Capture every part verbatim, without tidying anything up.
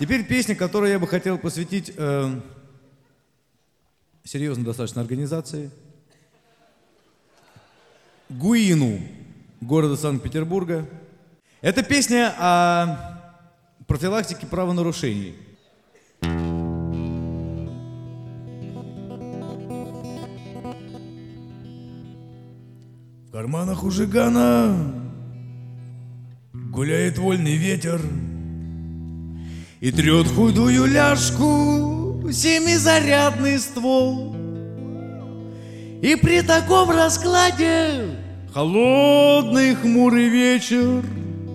Теперь песня, которую я бы хотел посвятить э, серьезной достаточно организации. ГУИНу города Санкт-Петербурга. Это песня о профилактике правонарушений. В карманах у жигана гуляет вольный ветер и трет худую ляжку семизарядный ствол. И при таком раскладе холодный хмурый вечер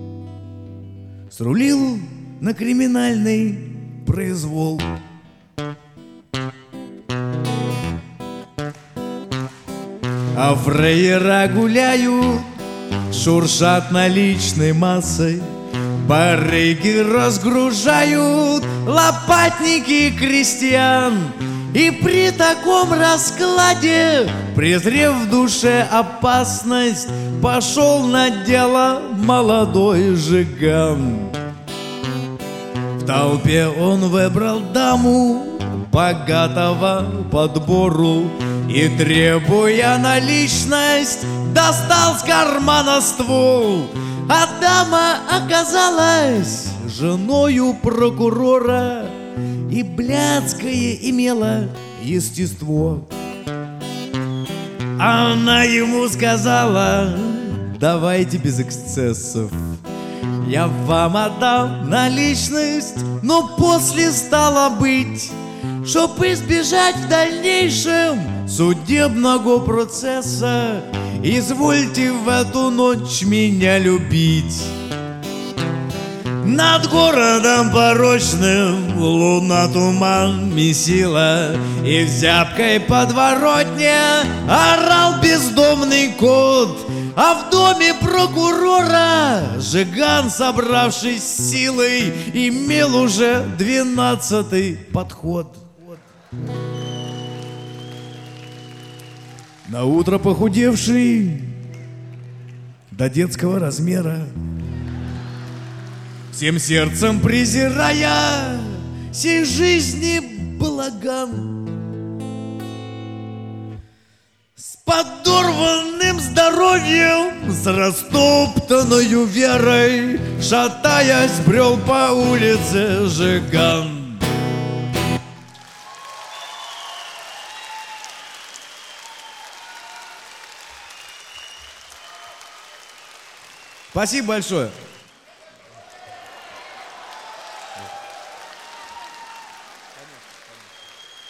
срулил на криминальный произвол. А фраера гуляют, шуршат наличной массой, барыги разгружают лопатники крестьян. И при таком раскладе, презрев в душе опасность, пошел на дело молодой жиган. В толпе он выбрал даму богатого подбору и, требуя наличность, достал с кармана ствол. А дама оказалась женою прокурора и блядское имела естество. Она ему сказала: давайте без эксцессов, я вам отдам наличность, но после, стало быть, чтоб избежать в дальнейшем судебного процесса, извольте в эту ночь меня любить. Над городом порочным луна туман месила, и в зябкой подворотне орал бездомный кот. А в доме прокурора жиган, собравшись с силой, имел уже двенадцатый подход. На утро похудевший до детского размера, всем сердцем презирая сей жизни балаган, с подорванным здоровьем, с растоптанною верой, шатаясь, брел по улице жиган. Спасибо большое.